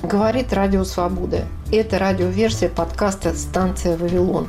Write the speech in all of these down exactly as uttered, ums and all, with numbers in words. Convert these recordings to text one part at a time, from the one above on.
Говорит Радио Свобода. Это радиоверсия подкаста «Станция Вавилон».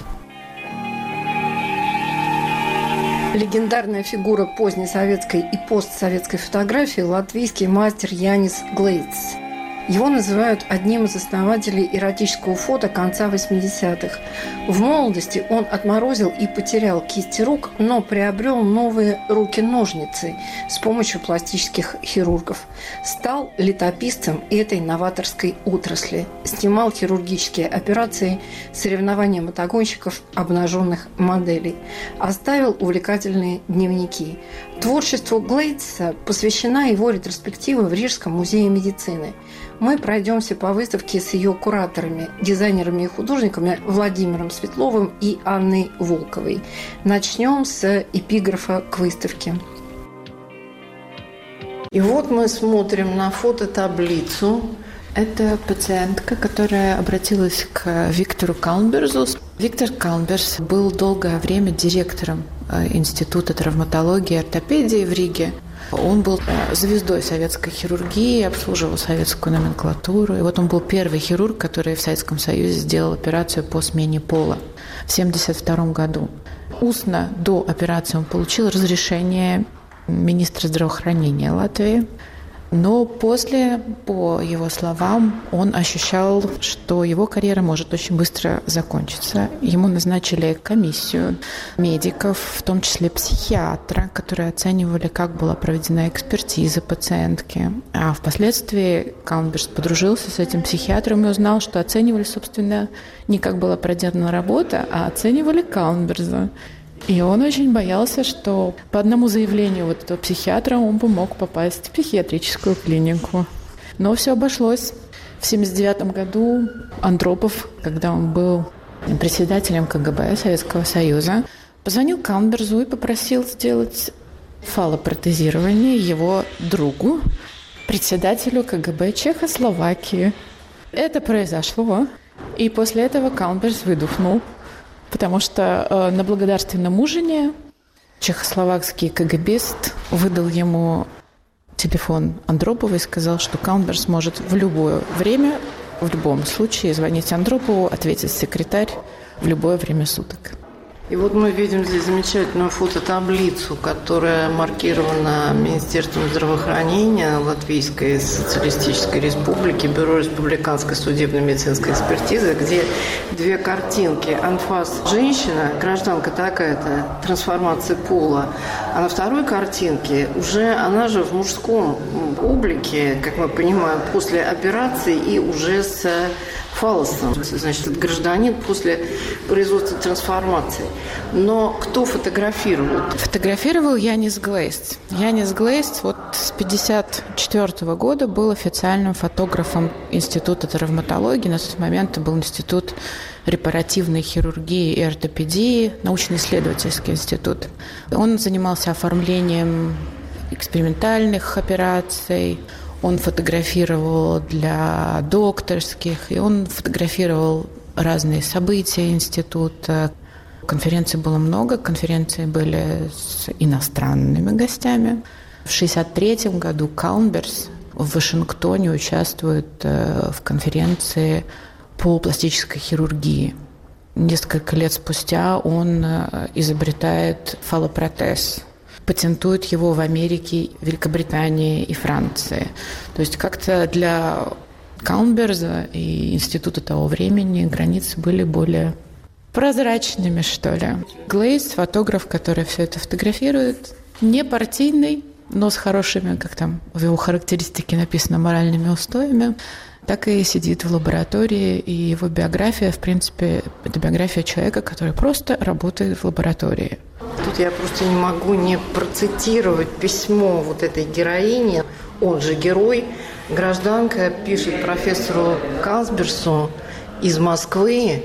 Легендарная фигура позднесоветской и постсоветской фотографии – латвийский мастер Янис Глейдс. Его называют одним из основателей эротического фото конца восьмидесятых. В молодости он отморозил и потерял кисти рук, но приобрел новые руки-ножницы с помощью пластических хирургов. Стал летописцем этой новаторской отрасли. Снимал хирургические операции, соревнования мотогонщиков, обнаженных моделей. Оставил увлекательные дневники. Творчеству Глейдса посвящена его ретроспектива в Рижском музее медицины. Мы пройдемся по выставке с ее кураторами, дизайнерами и художниками Владимиром Светловым и Анной Волковой. Начнем с эпиграфа к выставке. И вот мы смотрим на фототаблицу. Это пациентка, которая обратилась к Виктору Калнберзу. Виктор Калнберз был долгое время директором Института травматологии и ортопедии в Риге. Он был звездой советской хирургии, обслуживал советскую номенклатуру. И вот он был первый хирург, который в Советском Союзе сделал операцию по смене пола в семьдесят втором году. Устно до операции он получил разрешение министра здравоохранения Латвии. Но после, по его словам, он ощущал, что его карьера может очень быстро закончиться. Ему назначили комиссию медиков, в том числе психиатра, которые оценивали, как была проведена экспертиза пациентки. А впоследствии Калнберз подружился с этим психиатром и узнал, что оценивали, собственно, не как была проделана работа, а оценивали Калнберза. И он очень боялся, что по одному заявлению вот этого психиатра он бы мог попасть в психиатрическую клинику. Но все обошлось. В семьдесят девятом году Андропов, когда он был председателем ка гэ бэ Советского Союза, позвонил Калнберзу и попросил сделать фалопротезирование его другу, председателю ка гэ бэ Чехословакии. Это произошло, и после этого Калнберз выдохнул. Потому что э, на благодарственном ужине чехословакский ка гэ бист выдал ему телефон Андропова и сказал, что Калнберз может в любое время, в любом случае звонить Андропову, ответит секретарь в любое время суток. И вот мы видим здесь замечательную фототаблицу, которая маркирована Министерством здравоохранения Латвийской социалистической республики, Бюро республиканской судебно-медицинской экспертизы, где две картинки. Анфас – женщина, гражданка такая-то, трансформация пола. А на второй картинке уже она же в мужском облике, как мы понимаем, после операции и уже с фаллосом. Значит, это гражданин после производства трансформации. Но кто фотографировал? Фотографировал Янис Глейдс. Янис Глейдс вот с пятьдесят четвёртого года был официальным фотографом Института травматологии. На тот момент это был Институт репаративной хирургии и ортопедии, научно-исследовательский институт. Он занимался оформлением экспериментальных операций, он фотографировал для докторских, и он фотографировал разные события института. Конференций было много, конференции были с иностранными гостями. В шестьдесят третьем году Калнберз в Вашингтоне участвует в конференции по пластической хирургии. Несколько лет спустя он изобретает фаллопротез, патентует его в Америке, Великобритании и Франции. То есть как-то для Калнберза и института того времени границы были более прозрачными, что ли. Глейдс, фотограф, который все это фотографирует, не партийный, но с хорошими, как там в его характеристике написано, моральными устоями, так и сидит в лаборатории, и его биография, в принципе, это биография человека, который просто работает в лаборатории. Тут я просто не могу не процитировать письмо вот этой героини, он же герой. Гражданка пишет профессору Калнберзу из Москвы: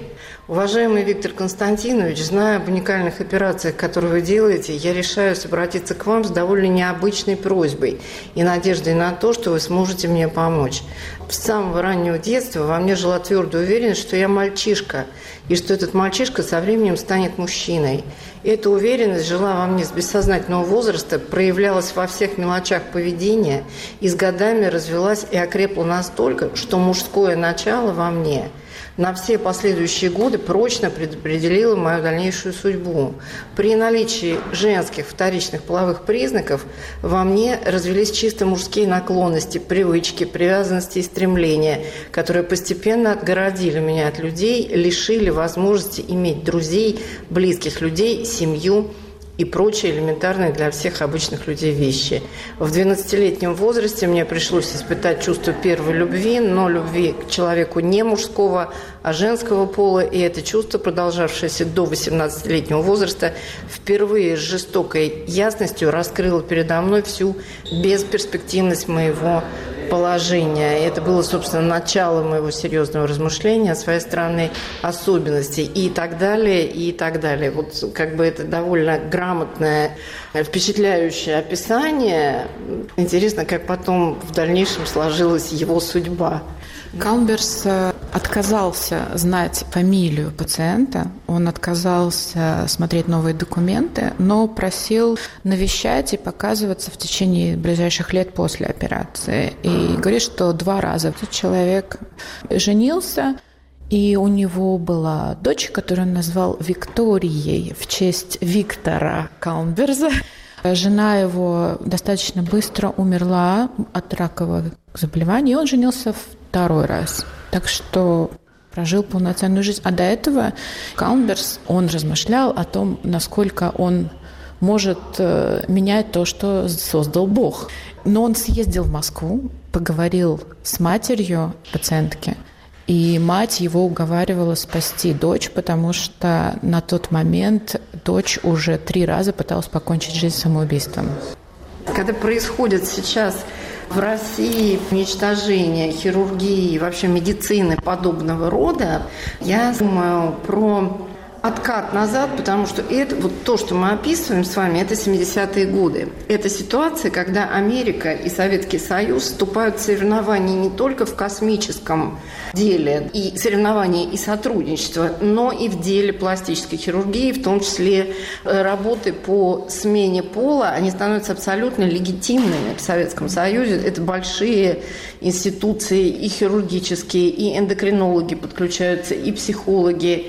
Уважаемый Виктор Константинович, зная об уникальных операциях, которые вы делаете, я решаюсь обратиться к вам с довольно необычной просьбой и надеждой на то, что вы сможете мне помочь. С самого раннего детства во мне жила твердая уверенность, что я мальчишка, и что этот мальчишка со временем станет мужчиной. И эта уверенность жила во мне с бессознательного возраста, проявлялась во всех мелочах поведения и с годами развилась и окрепла настолько, что мужское начало во мне на все последующие годы прочно предопределила мою дальнейшую судьбу. При наличии женских вторичных половых признаков во мне развились чисто мужские наклонности, привычки, привязанности и стремления, которые постепенно отгородили меня от людей, лишили возможности иметь друзей, близких людей, семью и прочие элементарные для всех обычных людей вещи. В двенадцатилетнем возрасте мне пришлось испытать чувство первой любви, но любви к человеку не мужского, а женского пола, и это чувство, продолжавшееся до восемнадцатилетнего возраста, впервые с жестокой ясностью раскрыло передо мной всю бесперспективность моего положения. Это было, собственно, начало моего серьезного размышления о своей странной особенности и так далее, и так далее. Вот как бы это довольно грамотное, впечатляющее описание. Интересно, как потом в дальнейшем сложилась его судьба. Калнберс отказался знать фамилию пациента, он отказался смотреть новые документы, но просил навещать и показываться в течение ближайших лет после операции. И говорит, что два раза этот человек женился, и у него была дочь, которую он назвал Викторией в честь Виктора Калнберса. Жена его достаточно быстро умерла от ракового заболевания, и он женился второй раз. Так что прожил полноценную жизнь. А до этого Калнберс, он размышлял о том, насколько он может менять то, что создал Бог. Но он съездил в Москву, поговорил с матерью пациентки, и мать его уговаривала спасти дочь, потому что на тот момент дочь уже три раза пыталась покончить жизнь самоубийством. Когда происходит сейчас в России уничтожение хирургии и вообще медицины подобного рода, я думаю про откат назад, потому что это, вот то, что мы описываем с вами, это семидесятые годы. Это ситуация, когда Америка и Советский Союз вступают в соревнования не только в космическом деле, и соревнования и сотрудничество, но и в деле пластической хирургии, в том числе работы по смене пола, они становятся абсолютно легитимными в Советском Союзе. Это большие институции и хирургические, и эндокринологи подключаются, и психологи,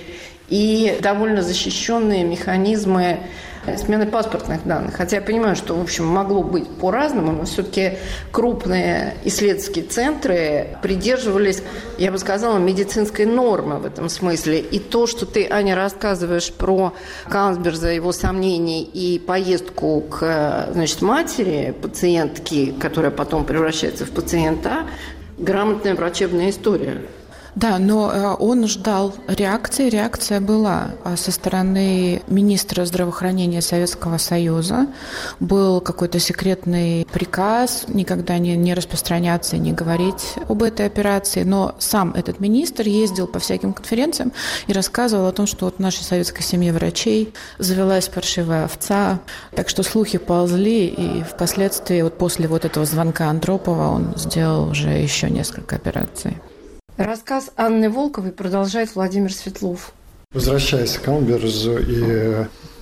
и довольно защищенные механизмы смены паспортных данных. Хотя я понимаю, что, в общем, могло быть по-разному, но все-таки крупные исследовательские центры придерживались, я бы сказала, медицинской нормы в этом смысле. И то, что ты, Аня, рассказываешь про Калнберса, его сомнений и поездку к, значит, матери пациентки, которая потом превращается в пациента, грамотная врачебная история. Да, но он ждал реакции. Реакция была со стороны министра здравоохранения Советского Союза. Был какой-то секретный приказ никогда не, не распространяться и не говорить об этой операции. Но сам этот министр ездил по всяким конференциям и рассказывал о том, что вот в нашей советской семье врачей завелась паршивая овца. Так что слухи ползли, и впоследствии, вот после вот этого звонка Андропова, он сделал уже еще несколько операций. Рассказ Анны Волковой продолжает Владимир Светлов. Возвращаясь к Калнберсу и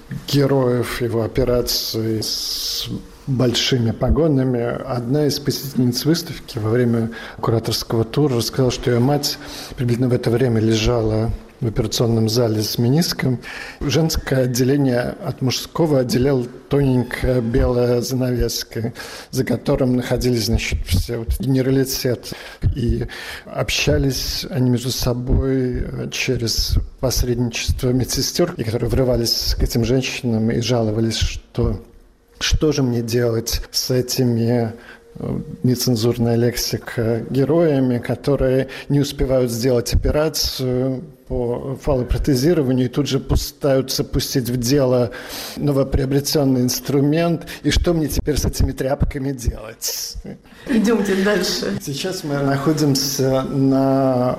героев его операций с большими погонами, одна из посетительниц выставки во время кураторского тура рассказала, что ее мать приблизительно в это время лежала в операционном зале с мениском. Женское отделение от мужского отделяла тоненькая белая занавеска, за которым находились, значит, все вот генералитет. И общались они между собой через посредничество медсестер, которые врывались к этим женщинам и жаловались, что что же мне делать с этими нецензурная лексика, героями, которые не успевают сделать операцию по фалопротезированию и тут же пытаются пустить в дело новоприобретенный инструмент. И что мне теперь с этими тряпками делать? Идемте дальше. Сейчас мы находимся на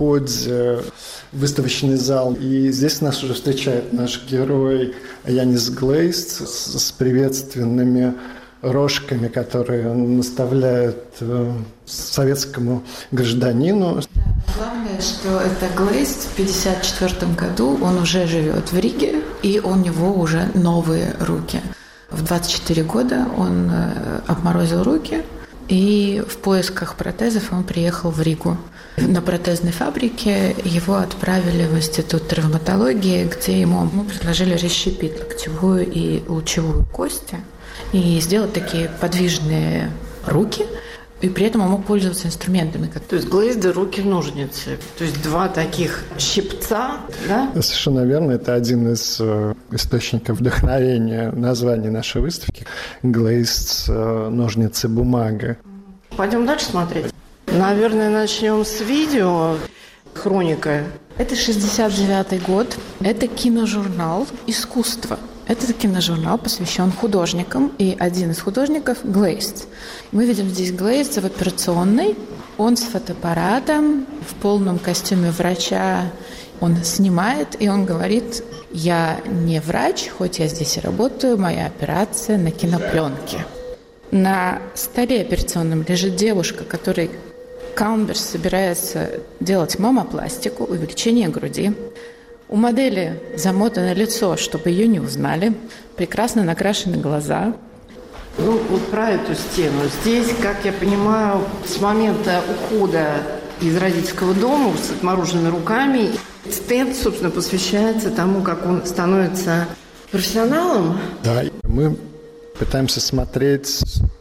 входе в выставочный зал, и здесь нас уже встречает наш герой Янис Глейст с, с приветственными рожками, которые он наставляет э, советскому гражданину. Да, главное, что это Глейст в пятьдесят четвёртом году, он уже живет в Риге, и у него уже новые руки. В двадцать четыре года он э, обморозил руки, и в поисках протезов он приехал в Ригу. На протезной фабрике его отправили в институт травматологии, где ему ну, предложили расщепить локтевую и лучевую кости и сделать такие подвижные руки, и при этом он мог пользоваться инструментами. То есть Глейзда руки-ножницы, то есть два таких щипца, да? Совершенно верно, это один из э, источников вдохновения названия нашей выставки. Глейзд, э, ножницы, бумага. Пойдем дальше смотреть. Наверное, начнем с видео. Хроника. Это шестьдесят девятый год. Это киножурнал «Искусство». Это киножурнал посвящен художникам, и один из художников – Глейст. Мы видим здесь Глейста в операционной. Он с фотоаппаратом, в полном костюме врача. Он снимает, и он говорит: «Я не врач, хоть я здесь и работаю, моя операция на кинопленке». На столе операционном лежит девушка, которой Калнберс собирается делать мамопластику, увеличение груди. У модели замотано лицо, чтобы ее не узнали. Прекрасно накрашены глаза. Ну, вот про эту стену. Здесь, как я понимаю, с момента ухода из родительского дома с отмороженными руками стенд, собственно, посвящается тому, как он становится профессионалом. Да, мы пытаемся смотреть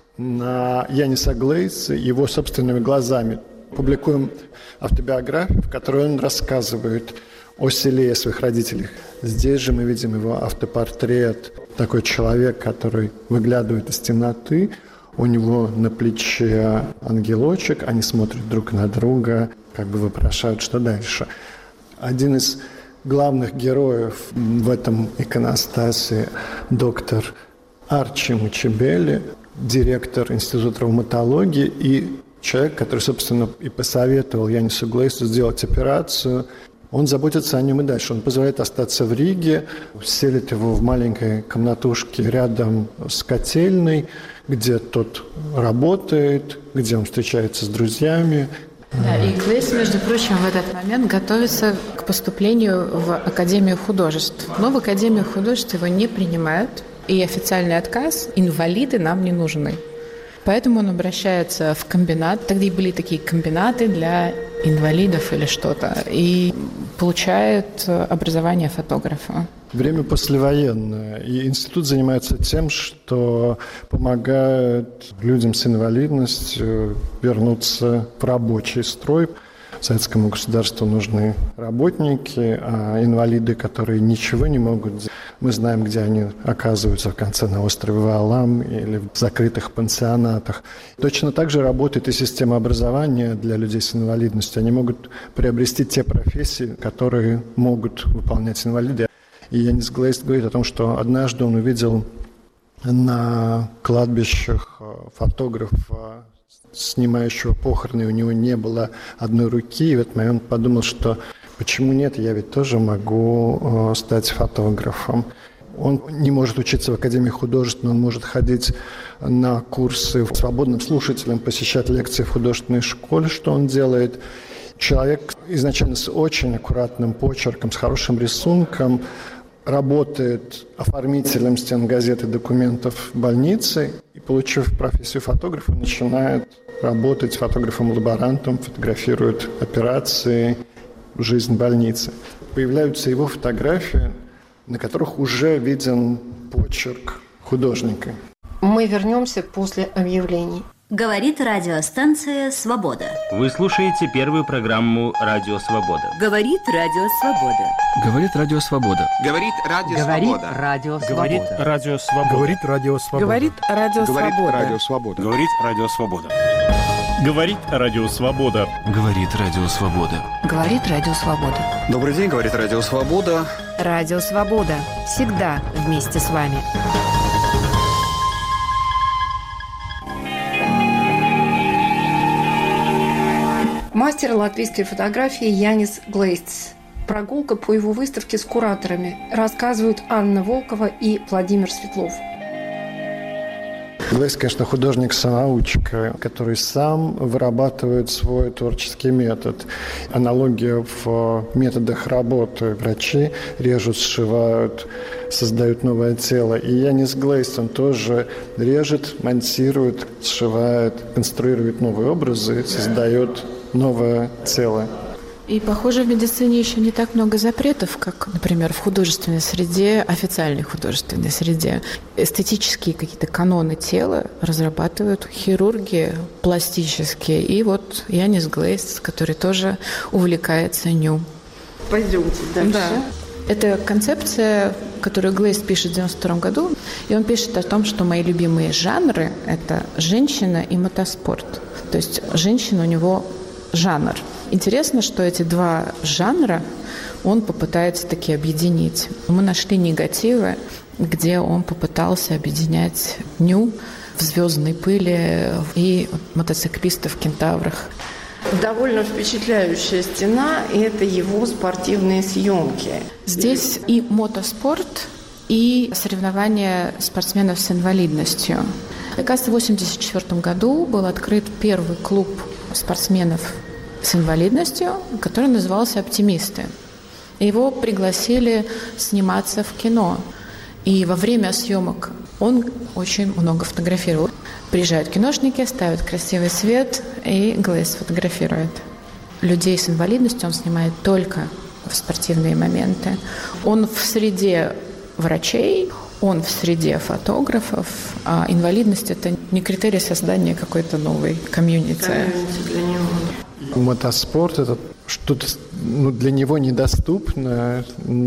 на Яниса Глейста его собственными глазами. Публикуем автобиографию, в которой он рассказывает о селе, о своих родителях. Здесь же мы видим его автопортрет. Такой человек, который выглядывает из темноты. У него на плече ангелочек. Они смотрят друг на друга, как бы вопрошают, что дальше. Один из главных героев в этом иконостасе – доктор Арчи Мучебели, директор Института травматологии и человек, который, собственно, и посоветовал Янису Глейсту сделать операцию. Он заботится о нем и дальше. Он позволяет остаться в Риге, селит его в маленькой комнатушке рядом с котельной, где тот работает, где он встречается с друзьями. Да, и Глейст, между прочим, в этот момент готовится к поступлению в Академию художеств. Но в Академию художеств его не принимают, и официальный отказ – инвалиды нам не нужны. Поэтому он обращается в комбинат. Тогда и были такие комбинаты для инвалидов или что-то. И получает образование фотографа. Время послевоенное. И институт занимается тем, что помогает людям с инвалидностью вернуться в рабочий строй. Советскому государству нужны работники, а инвалиды, которые ничего не могут делать, мы знаем, где они оказываются в конце на острове Ваалам или в закрытых пансионатах. Точно так же работает и система образования для людей с инвалидностью. Они могут приобрести те профессии, которые могут выполнять инвалиды. И Янис Глейст говорит о том, что однажды он увидел на кладбищах фотографа, снимающего похороны, у него не было одной руки, и в этот момент подумал, что почему нет, я ведь тоже могу стать фотографом. Он не может учиться в Академии художеств, но он может ходить на курсы свободным слушателем, посещать лекции в художественной школе, что он делает. Человек изначально с очень аккуратным почерком, с хорошим рисунком, работает оформителем стен газет и документов в больнице, и, получив профессию фотографа, начинает работать фотографом-лаборантом, фотографирует операции, жизнь больницы. Появляются его фотографии, на которых уже виден почерк художника. Мы вернемся после объявлений. Говорит радиостанция «Свобода». Вы слушаете первую программу «Радио Свобода». Говорит Радио Свобода. Говорит Радио Свобода. Говорит Радио Свобода. Говорит Радио Свобода. Говорит Радио Свобода. Говорит Радио Свобода. Говорит Радио Свобода. Говорит Радио Свобода. Говорит Радио Свобода. Говорит Радио Свобода. Добрый день, говорит Радио Свобода. Радио Свобода. Всегда вместе с вами. Мастер латвийской фотографии Янис Глейц. Прогулка по его выставке с кураторами, рассказывают Анна Волкова и Владимир Светлов. Глейц, конечно, художник-самоучка, который сам вырабатывает свой творческий метод. Аналогия в методах работы. Врачи режут, сшивают, создают новое тело. И Янис Глейц, он тоже режет, монтирует, сшивает, конструирует новые образы, создает новое тело. И, похоже, в медицине еще не так много запретов, как, например, в художественной среде, официальной художественной среде. Эстетические какие-то каноны тела разрабатывают хирурги пластические. И вот Янис Глейц, который тоже увлекается ню. Пойдемте дальше. Да. Это концепция, которую Глейц пишет в девяносто втором году. И он пишет о том, что мои любимые жанры – это женщина и мотоспорт. То есть женщина у него жанр. Интересно, что эти два жанра он попытается таки объединить. Мы нашли негативы, где он попытался объединять ню в звездной пыли и мотоциклистов в кентаврах. Довольно впечатляющая стена, и это его спортивные съемки. Здесь и мотоспорт, и соревнования спортсменов с инвалидностью. Оказывается, в восемьдесят четвёртом году был открыт первый клуб спортсменов с инвалидностью, который назывался «Оптимисты». Его пригласили сниматься в кино. И во время съемок он очень много фотографировал. Приезжают киношники, ставят красивый свет, и Глейц фотографирует. Людей с инвалидностью он снимает только в спортивные моменты. Он в среде врачей, он в среде фотографов. А инвалидность – это не критерий создания какой-то новой комьюнити. Для него. Мотоспорт – это что-то ну, для него недоступное,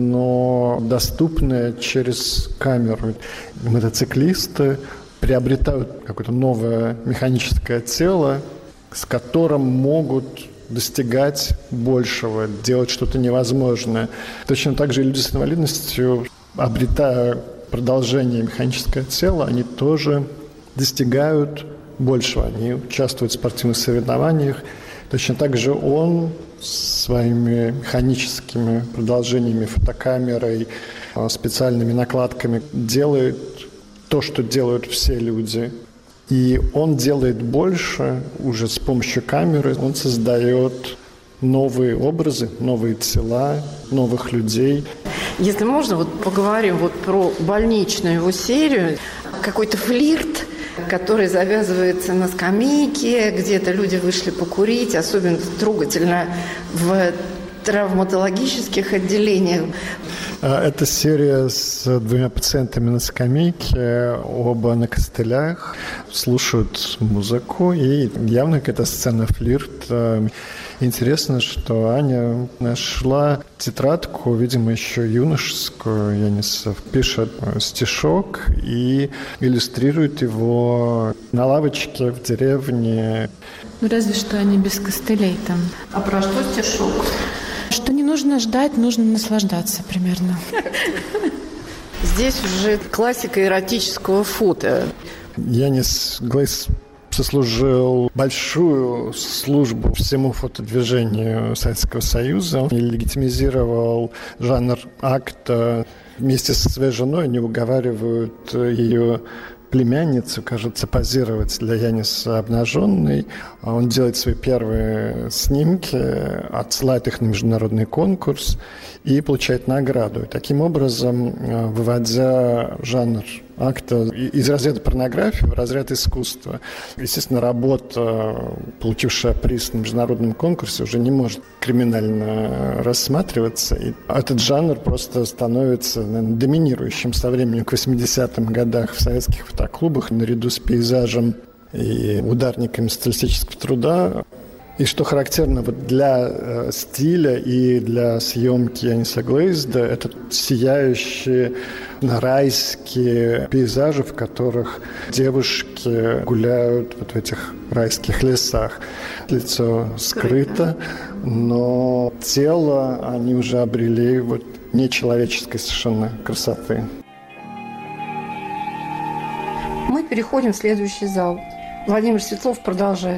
но доступное через камеру. Мотоциклисты приобретают какое-то новое механическое тело, с которым могут достигать большего, делать что-то невозможное. Точно так же и люди с инвалидностью, обретая продолжение механическое тело, они тоже достигают большего. Они участвуют в спортивных соревнованиях. Точно так же он своими механическими продолжениями, фотокамерой, специальными накладками делает то, что делают все люди. И он делает больше уже с помощью камеры. Он создает новые образы, новые тела, новых людей. Если можно, вот поговорим вот про больничную его серию. Какой-то флирт, который завязывается на скамейке, где-то люди вышли покурить, особенно трогательно в травматологических отделениях. Это серия с двумя пациентами на скамейке, оба на костылях, слушают музыку, и явно какая-то сцена флирта. Интересно, что Аня нашла тетрадку, видимо, еще юношескую, Янисов, пишет стишок и иллюстрирует его на лавочке в деревне. Ну, разве что они без костылей там. А про что стишок? Что не нужно ждать, нужно наслаждаться примерно. Здесь уже классика эротического фото. Янис Глейц сослужил большую службу всему фотодвижению Советского Союза. Он легитимизировал жанр акта. Вместе со своей женой они уговаривают ее племянницу, кажется, позировать для Яниса обнаженной. Он делает свои первые снимки, отсылает их на международный конкурс и получает награду. И таким образом, выводя жанр акта из разряда порнографии в разряд искусства. Естественно, работа, получившая приз на международном конкурсе, уже не может криминально рассматриваться. И этот жанр просто становится, наверное, доминирующим со временем к восьмидесятым годам в советских фотоклубах наряду с пейзажем и ударниками социалистического труда. И что характерно вот для э, стиля и для съемки Яниса Глейзда, это сияющие райские пейзажи, в которых девушки гуляют вот в этих райских лесах. Лицо скрыто, но тело они уже обрели вот нечеловеческой совершенно красоты. Мы переходим в следующий зал. Владимир Светлов продолжает.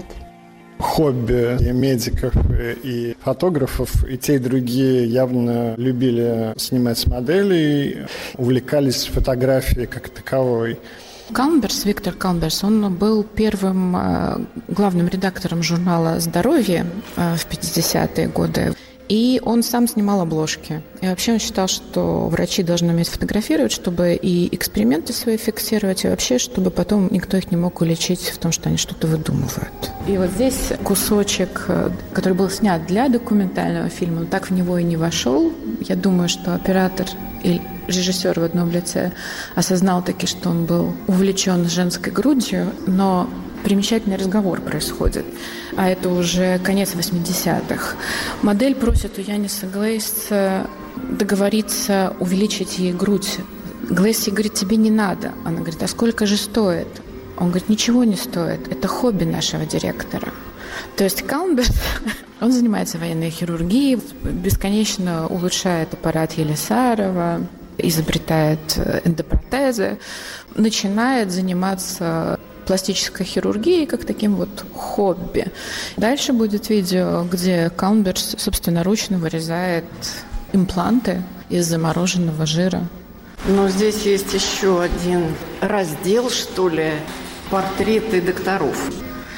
Хобби и медиков, и фотографов, и те, и другие явно любили снимать с моделей, увлекались фотографией как таковой. Калнберс, Виктор Калнберс, он был первым главным редактором журнала «Здоровье» в пятидесятые годы. И он сам снимал обложки. И вообще он считал, что врачи должны уметь фотографировать, чтобы и эксперименты свои фиксировать, и вообще, чтобы потом никто их не мог уличить в том, что они что-то выдумывают. И вот здесь кусочек, который был снят для документального фильма, он так в него и не вошел. Я думаю, что оператор и режиссер в одном лице осознал таки, что он был увлечен женской грудью, но примечательный разговор происходит, а это уже конец восьмидесятых. Модель просит у Яниса Глейзда договориться увеличить ей грудь. Глейз ей говорит: тебе не надо. Она говорит: а сколько же стоит? Он говорит: ничего не стоит, это хобби нашего директора. То есть Калнберс, он занимается военной хирургией, бесконечно улучшает аппарат Елисарова, изобретает эндопротезы, начинает заниматься пластической хирургией как таким вот хобби. Дальше будет видео, где Калнберс собственноручно вырезает импланты из замороженного жира. Но здесь есть еще один раздел, что ли, портреты докторов.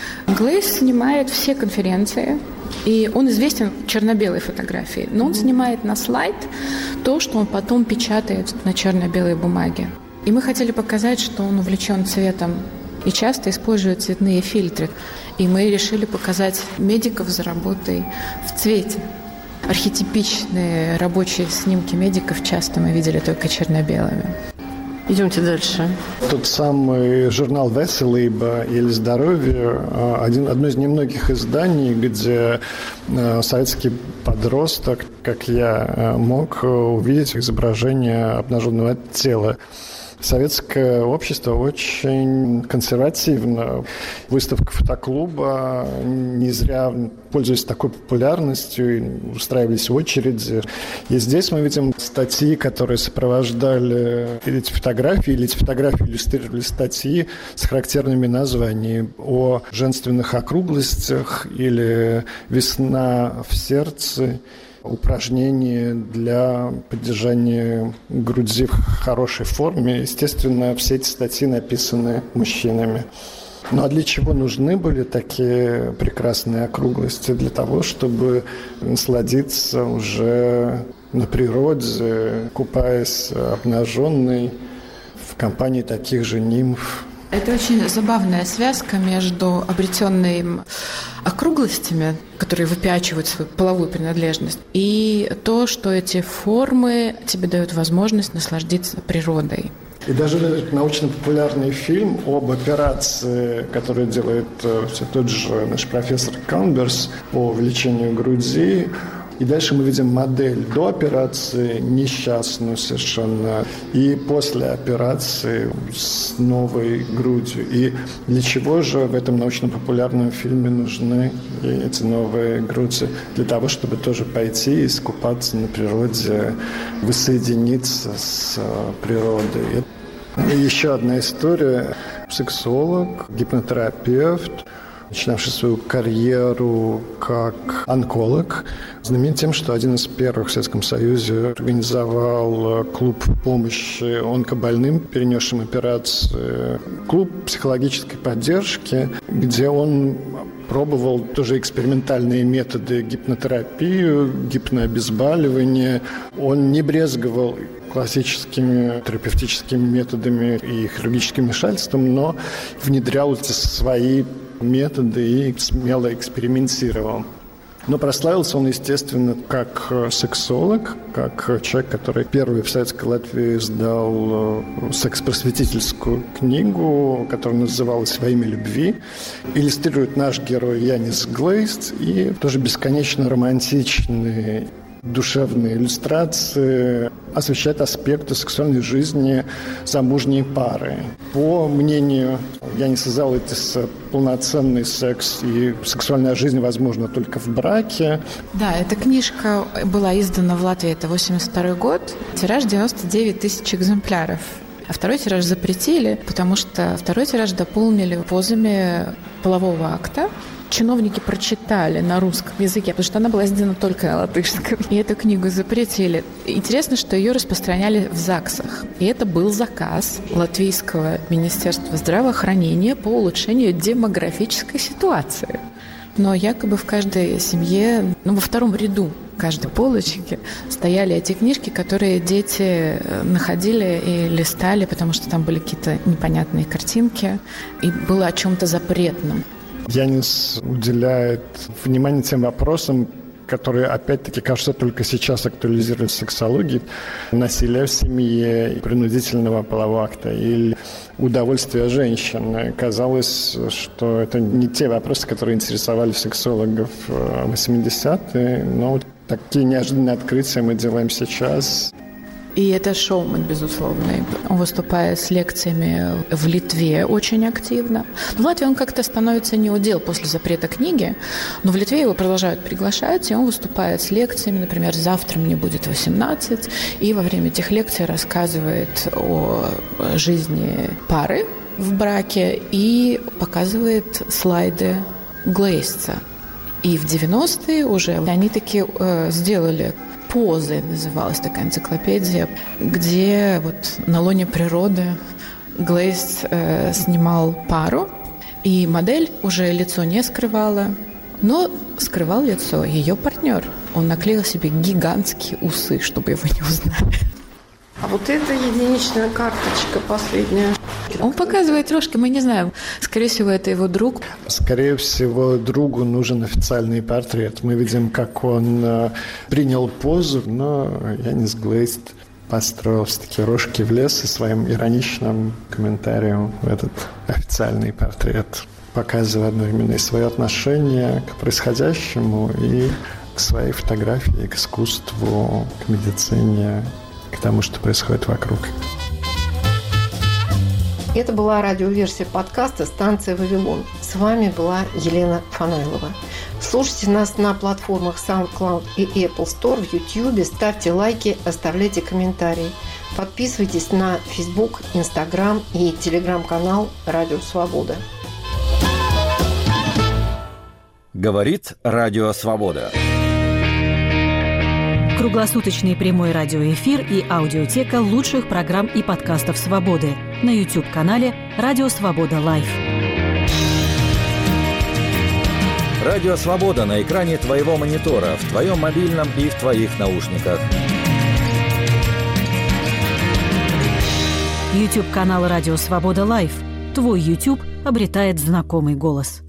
Глейз снимает все конференции, и он известен черно-белой фотографией, но он снимает на слайд то, что он потом печатает на черно-белой бумаге. И мы хотели показать, что он увлечен цветом и часто использует цветные фильтры. И мы решили показать медиков за работой в цвете. Архетипичные рабочие снимки медиков часто мы видели только черно-белыми. Идемте дальше. Тот самый журнал «Веселибо» или «Здоровье» один, одно из немногих изданий, где советский подросток, как я, мог увидеть изображение обнаженного тела. Советское общество очень консервативно. Выставка фотоклуба не зря, пользуясь такой популярностью, устраивались очереди. И здесь мы видим статьи, которые сопровождали эти фотографии, или эти фотографии иллюстрировали статьи с характерными названиями о женственных округлостях или «Весна в сердце», упражнения для поддержания груди в хорошей форме. Естественно, все эти статьи написаны мужчинами. Ну а для чего нужны были такие прекрасные округлости? Для того, чтобы насладиться уже на природе, купаясь обнаженной в компании таких же нимф. Это очень забавная связка между обретенными округлостями, которые выпячивают свою половую принадлежность, и то, что эти формы тебе дают возможность насладиться природой. И даже научно-популярный фильм об операции, которую делает все тот же наш профессор Калнберс по увеличению груди. И дальше мы видим модель до операции, несчастную совершенно, и после операции с новой грудью. И для чего же в этом научно-популярном фильме нужны эти новые груди? Для того, чтобы тоже пойти и искупаться на природе, воссоединиться с природой. И еще одна история. Сексолог, гипнотерапевт, начинавший свою карьеру как онколог, знаменит тем, что один из первых в Советском Союзе организовал клуб помощи онкобольным, перенесшим операции, клуб психологической поддержки, где он пробовал тоже экспериментальные методы гипнотерапии, гипнообезболивания. Он не брезговал классическими терапевтическими методами и хирургическим вмешательством, но внедрял эти свои методы и смело экспериментировал. Но прославился он, естественно, как сексолог, как человек, который первый в Советской Латвии издал секс-просветительскую книгу, которая называлась «Во имя любви». Иллюстрирует наш герой Янис Глейст, и тоже бесконечно романтичный душевные иллюстрации освещают аспекты сексуальной жизни замужней пары. По мнению Яниса Залайтиса, полноценный секс и сексуальная жизнь возможна только в браке. Да, эта книжка была издана в Латвии, это восемьдесят второй год, тираж девяносто девять тысяч экземпляров. А второй тираж запретили, потому что второй тираж дополнили позами полового акта. Чиновники прочитали на русском языке, потому что она была издана только на латышском. И эту книгу запретили. Интересно, что ее распространяли в ЗАГСах. И это был заказ Латвийского министерства здравоохранения по улучшению демографической ситуации. Но якобы в каждой семье, ну, во втором ряду каждой полочки стояли эти книжки, которые дети находили и листали, потому что там были какие-то непонятные картинки, и было о чем-то запретном. Янис уделяет внимание тем вопросам, которые, опять-таки, кажется, только сейчас актуализируют в сексологии. Насилие в семье, принудительного полового акта или удовольствие женщины. Казалось, что это не те вопросы, которые интересовали сексологов в восьмидесятые, но вот такие неожиданные открытия мы делаем сейчас. И это шоумен, безусловно. Он выступает с лекциями в Литве очень активно. В Латвии он как-то становится неудел после запрета книги, но в Литве его продолжают приглашать, и он выступает с лекциями. Например, «Завтра мне будет восемнадцать», и во время этих лекций рассказывает о жизни пары в браке и показывает слайды Глейстса. И в девяностые уже они таки э, сделали «Позы», называлась такая энциклопедия, где вот на лоне природы Глейст э, снимал пару, и модель уже лицо не скрывала, но скрывал лицо ее партнер. Он наклеил себе гигантские усы, чтобы его не узнали. А вот эта единичная карточка последняя. Он показывает рожки, мы не знаем. Скорее всего, это его друг. Скорее всего, другу нужен официальный портрет. Мы видим, как он э, принял позу, но Янис Глейст построил все-таки рожки в лес и своим ироничным комментарием в этот официальный портрет, показывая одновременно и свое отношение к происходящему, и к своей фотографии, к искусству, к медицине, к тому, что происходит вокруг. Это была радиоверсия подкаста «Станция Вавилон». С вами была Елена Фанайлова. Слушайте нас на платформах SoundCloud и Apple Store, в YouTube, ставьте лайки, оставляйте комментарии. Подписывайтесь на Facebook, Instagram и Telegram-канал «Радио Свобода». Говорит Радио Свобода. Круглосуточный прямой радиоэфир и аудиотека лучших программ и подкастов «Свободы» на YouTube-канале «Радио Свобода Лайв». Радио Свобода на экране твоего монитора, в твоем мобильном и в твоих наушниках. YouTube-канал «Радио Свобода Лайв». Твой YouTube обретает знакомый голос.